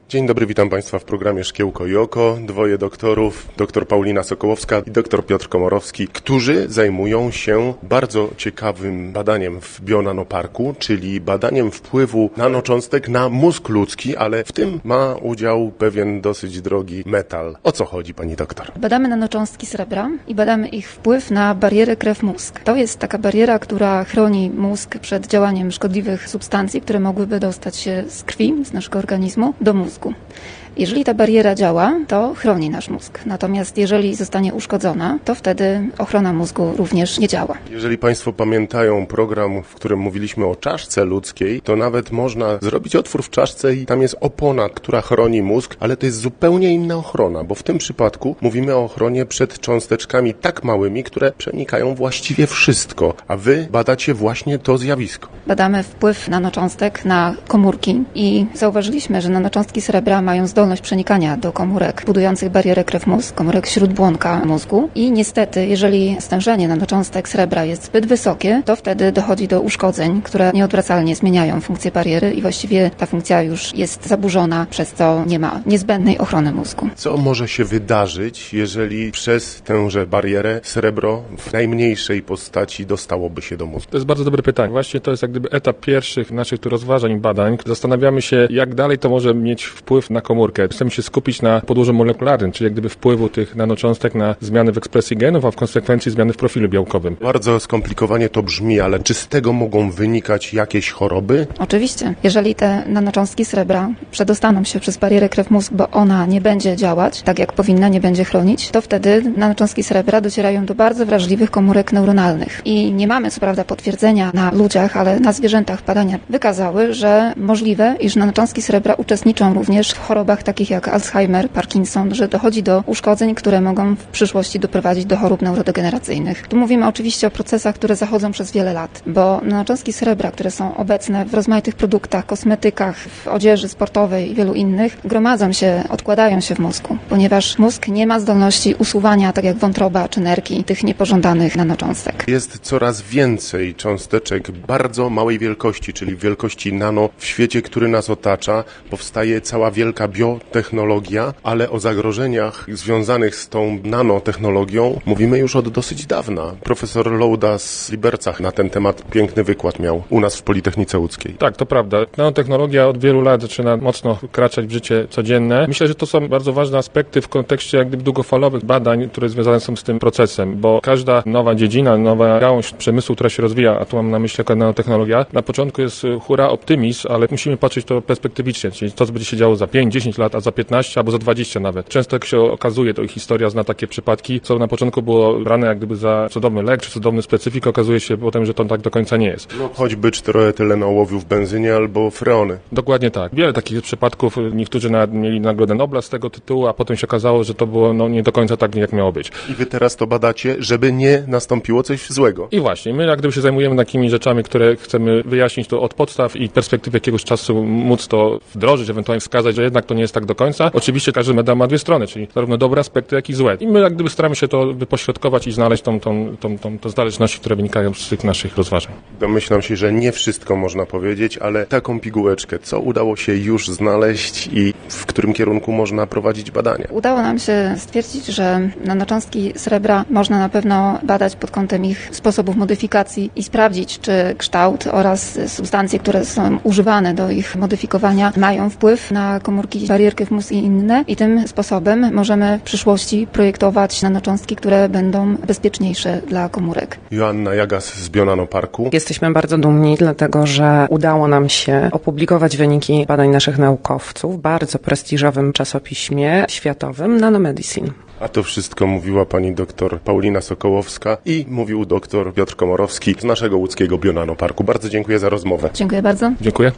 Dzień dobry, witam Państwa w programie Szkiełko i Oko. Dwoje doktorów, dr Paulina Sokołowska i dr Piotr Komorowski, którzy zajmują się bardzo ciekawym badaniem w Bionanoparku, czyli badaniem wpływu nanocząstek na mózg ludzki, ale w tym ma udział pewien dosyć drogi metal. O co chodzi, pani doktor? Badamy nanocząstki srebra i badamy ich wpływ na barierę krew-mózg. To jest taka bariera, która chroni mózg przed działaniem szkodliwych substancji, które mogłyby dostać się z krwi, z naszego organizmu, do mózgu. Jeżeli ta bariera działa, to chroni nasz mózg. Natomiast jeżeli zostanie uszkodzona, to wtedy ochrona mózgu również nie działa. Jeżeli Państwo pamiętają program, w którym mówiliśmy o czaszce ludzkiej, to nawet można zrobić otwór w czaszce i tam jest opona, która chroni mózg, ale to jest zupełnie inna ochrona, bo w tym przypadku mówimy o ochronie przed cząsteczkami tak małymi, które przenikają właściwie wszystko, a Wy badacie właśnie to zjawisko. Badamy wpływ nanocząstek na komórki i zauważyliśmy, że nanocząstki srebra mają zdolność przenikania do komórek budujących barierę krew-mózg, komórek śródbłonka mózgu i niestety, jeżeli stężenie nanocząstek srebra jest zbyt wysokie, to wtedy dochodzi do uszkodzeń, które nieodwracalnie zmieniają funkcję bariery i właściwie ta funkcja już jest zaburzona, przez co nie ma niezbędnej ochrony mózgu. Co może się wydarzyć, jeżeli przez tęże barierę srebro w najmniejszej postaci dostałoby się do mózgu? To jest bardzo dobre pytanie. Właśnie to jest jak gdyby etap pierwszych naszych tu rozważań i badań. Zastanawiamy się, jak dalej to może mieć wpływ na komórkę. Chcemy się skupić na podłożu molekularnym, czyli jak gdyby wpływu tych nanocząstek na zmiany w ekspresji genów, a w konsekwencji zmiany w profilu białkowym. Bardzo skomplikowanie to brzmi, ale czy z tego mogą wynikać jakieś choroby? Oczywiście. Jeżeli te nanocząstki srebra przedostaną się przez barierę krew-mózg, bo ona nie będzie działać tak jak powinna, nie będzie chronić, to wtedy nanocząstki srebra docierają do bardzo wrażliwych komórek neuronalnych. I nie mamy co prawda potwierdzenia na ludziach, ale na zwierzętach badania wykazały, że możliwe, iż nanocząstki srebra uczestniczą również w chorobach takich jak Alzheimer, Parkinson, że dochodzi do uszkodzeń, które mogą w przyszłości doprowadzić do chorób neurodegeneracyjnych. Tu mówimy oczywiście o procesach, które zachodzą przez wiele lat, bo nanocząstki srebra, które są obecne w rozmaitych produktach, kosmetykach, w odzieży sportowej i wielu innych, gromadzą się, odkładają się w mózgu, ponieważ mózg nie ma zdolności usuwania, tak jak wątroba czy nerki, tych niepożądanych nanocząstek. Jest coraz więcej cząsteczek bardzo małej wielkości, czyli wielkości nano w świecie, który nas otacza. Powstaje cała wielka biotechnologia, ale o zagrożeniach związanych z tą nanotechnologią mówimy już od dosyć dawna. Profesor Louda z Libercach na ten temat piękny wykład miał u nas w Politechnice Łódzkiej. Tak, to prawda. Nanotechnologia od wielu lat zaczyna mocno wkraczać w życie codzienne. Myślę, że to są bardzo ważne aspekty w kontekście jak gdyby długofalowych badań, które związane są z tym procesem, bo każda nowa dziedzina, nowa gałąź przemysłu, która się rozwija, a tu mam na myśli jako nanotechnologia, na początku jest hura optymizm, ale musimy patrzeć to perspektywicznie, czyli to, co będzie się działo za 5, 10 lat, a za 15 albo za 20 nawet. Często jak się okazuje, to historia zna takie przypadki, co na początku było brane jak gdyby za cudowny lek, czy cudowny specyfik, okazuje się potem, że to tak do końca nie jest. No, choćby 4-etylenu ołowiu w benzynie albo freony. Dokładnie tak. Wiele takich przypadków, niektórzy nawet mieli Nagrodę Nobla z tego tytułu, a potem się okazało, że to było nie do końca tak, jak miało być. I wy teraz to badacie, żeby nie nastąpiło coś złego. I właśnie, my jak gdyby się zajmujemy takimi rzeczami, które chcemy wyjaśnić to od podstaw i perspektywy jakiegoś czasu móc to wdrożyć, ewentualnie wskazać, że jednak to nie jest tak do końca. Oczywiście każdy medal ma dwie strony, czyli zarówno dobre aspekty, jak i złe. I my jak gdyby staramy się to wypośrodkować i znaleźć tą zależności, które wynikają z tych naszych rozważań. Domyślam się, że nie wszystko można powiedzieć, ale taką pigułeczkę, co udało się już znaleźć i w którym kierunku można prowadzić badania? Udało nam się stwierdzić, że nanocząstki srebra można na pewno badać pod kątem ich sposobów modyfikacji i sprawdzić, czy kształt oraz substancje, które są używane do ich modyfikowania, mają wpływ na komórki barier krew-mózg i inne. I tym sposobem możemy w przyszłości projektować nanocząstki, które będą bezpieczniejsze dla komórek. Joanna Jagas z Bionanoparku. Jesteśmy bardzo dumni, dlatego że udało nam się opublikować wyniki badań naszych naukowców w bardzo prestiżowym czasopiśmie światowym Nanomedicine. A to wszystko mówiła pani doktor Paulina Sokołowska i mówił doktor Piotr Komorowski z naszego łódzkiego Bionanoparku. Bardzo dziękuję za rozmowę. Dziękuję bardzo. Dziękuję.